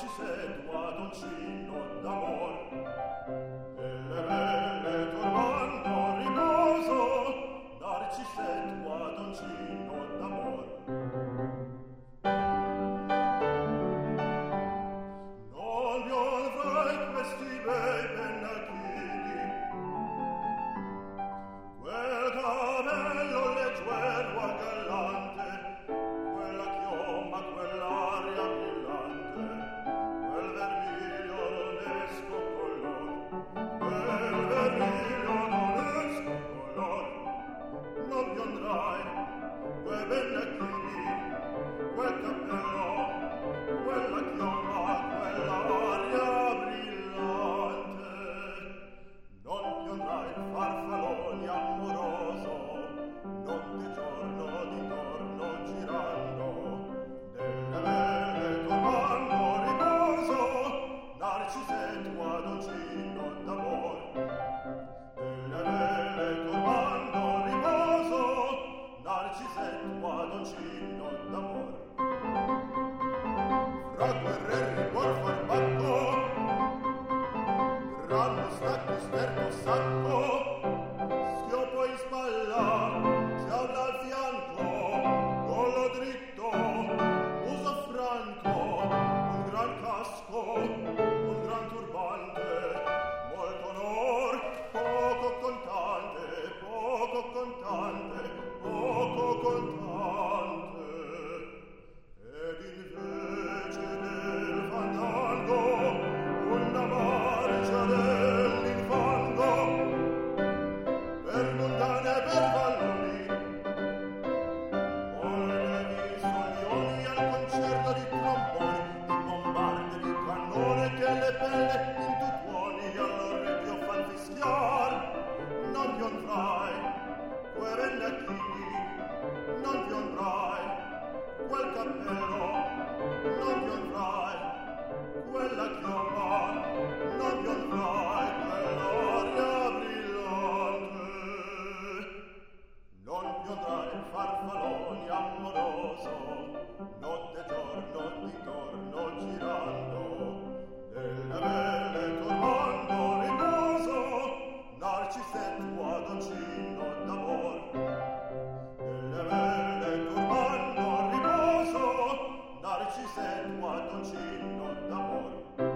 Narcisetto Adoncino d'amor, e le belle turbando riposo, Narcisetto Adoncino d'amor. Non vi avrai questi bei pennacchini, quel cabello leggero gallante, quella chioma, quell'aria brillante, quel vermiglio ronesco color, quel vermiglio ronesco color. Non vi andrai quei pennacchini, quel cappello, quella chioma, quell'aria brillante. Non vi andrai farfalloni amoroso, notte e giorno d'intorno girando, delle belle turbando riposo, Narcisetto Adoncino d'amor. Delle belle turbando riposo, Narcisetto Adoncino d'amor. Fra guerrieri cuor farmacco, grande stacco sterco sacco, schioppo in spalla, si apre al fianco, collo dritto, muso franco, un gran casco, un gran turbante, molto onor, poco contante, poco contante, poco contante. Ed invece del fandango, una marcia dell'infango, per mondane e per valloni, con le visolioni al concerto di tromboni, di bombarde di cannone che le pelle in tutuoni all'orecchio fan fischiar. Non vi andrai quei pennacchini, non vi andrai quel cappello, non vi andrai quella chioma, non vi andrai quell'aria brillante. Non vi andrai farfalloni amoroso, notte e giorno d'intorno girando, delle belle turbando riposo, Narcisetto Adoncino d'amor. Delle belle turbando riposo, Narcisetto Adoncino d'amor.